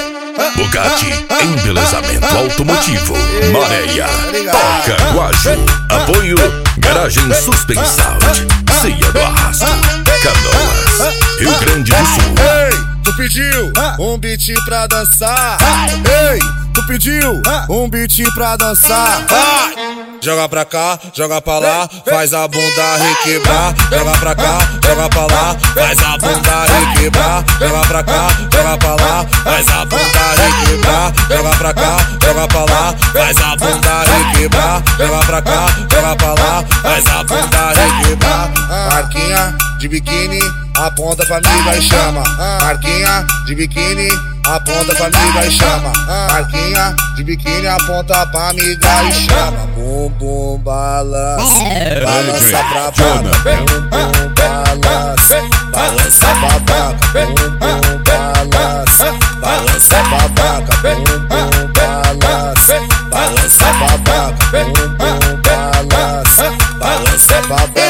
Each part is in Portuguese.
Bugatti, embelezamento automotivo. Maréia, Toca Guaju. Apoio, Garagem Suspensound, Ceia do Arrasto, Canoas, Rio Grande do Sul. Ei, tu pediu um beat pra dançar. Ei, tu pediu um beat pra dançar. Vai! Joga pra cá, joga pra lá, faz a bunda requebrar. Joga pra cá, joga pra lá, faz a bunda requebrar. Joga pra cá, joga pra lá, faz a bunda requebrar. Joga pra cá, joga pra lá, faz a bunda requebrar. Joga pra cá, joga pra lá, faz a bunda requebrar. Marquinha de biquíni, aponta pra amiga e chama. Marquinha de biquíni, aponta pra amiga e chama. Marquinha de biquíni, aponta pra amiga e chama. Bum bum balança, balança pra vaca. Bum bum balança, balança pra vaca. Bum bum balança, balança pra vaca. Bum bum balança, balança pra vaca. Bum bum balança, balança pra vaca.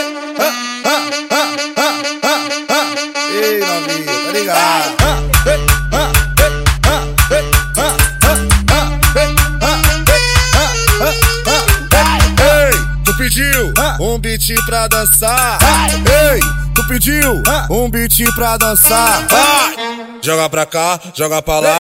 Ei, novinha, tá ligado? Ei, tu pediu um beat pra dançar. Ei, tu pediu um beat pra dançar. Vai! Joga pra cá, joga pra lá.